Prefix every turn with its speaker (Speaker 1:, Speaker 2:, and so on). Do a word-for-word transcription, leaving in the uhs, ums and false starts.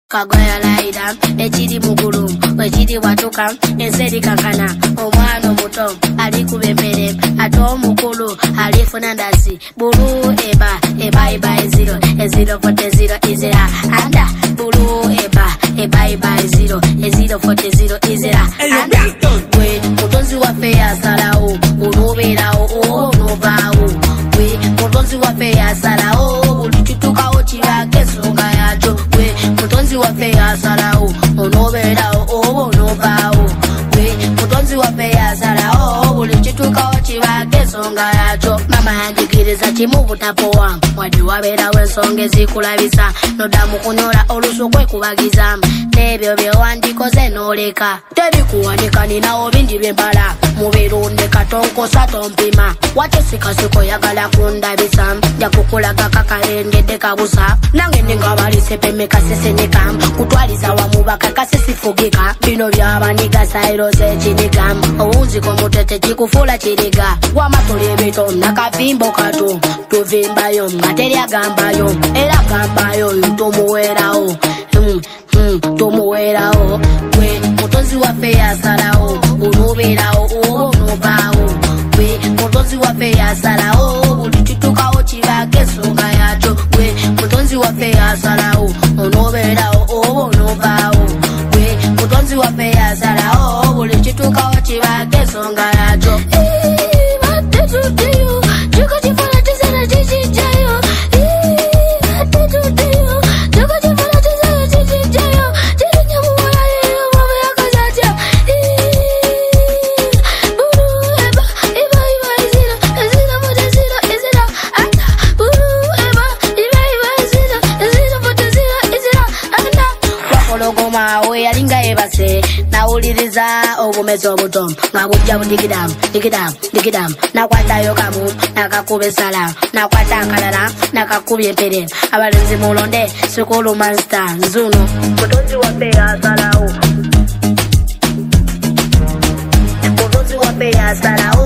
Speaker 1: Kagwaya laida, echidi muguru, echidi watuka, ensedi kankana, omwano muto, aliku bembere, ato mukulu, alifu nandasi, buru eba, eba eba eziro, eziro forte zero izera, anda, buru eba, eba eba eziro, eziro forte zero izera, anda, we, mutonzi wafe ya salao, unubera o, unubao, we, mutonzi wafe ya salao, ulichutuka ochiwa kesunga ya jo, we, mutonzi wafe ya salao, unubera o, unubao, we, mutonzi wafe ya salao, ulichutuka ochiwa kesunga ya jo, mama yandikiriza chimuvu tapowa, mwadi wabera wensonge zikulabisa, nodamu kunyora olusukwe kubagiza, nebyo byewandikoze noleka, teri kuwanika ninawo bindi byembala, mubirunde katonko satompima, wate sikasiko yagala kundabisa, jakukulaga kakalengede kabusa, nange ningabalise pemeka sesenika, kutwaliza wamubaka kasesifugika, bino byabaniga sairo sechinika, owunziko mutete chikufula chiriga, wamatuli bito nakavimbo katu, tuvimbayo, materi agambayo, era gambayo, yutumuwerao, hmm, hmm, tumuwerao, we, mutonzi wafe ya salao, unuberao, unubao, we, mutonzi wafe ya salao, ulichutuka ochiva kesunga yacho, we, mutonzi wafe ya salao, unuberao, unubao, we, mutonzi wafe ya salao, ulichutuka ochiva kesunga yacho. We yalinga ebase na uliriza obumezo obuto nga bujja budigidam digidam digidam nakwata yo kamu nakakubesala nakwata akalala nakakubye empere abalenzi mulonde sikulu master nzuno mutonzi wafe yasalao mutonzi wafe yasalao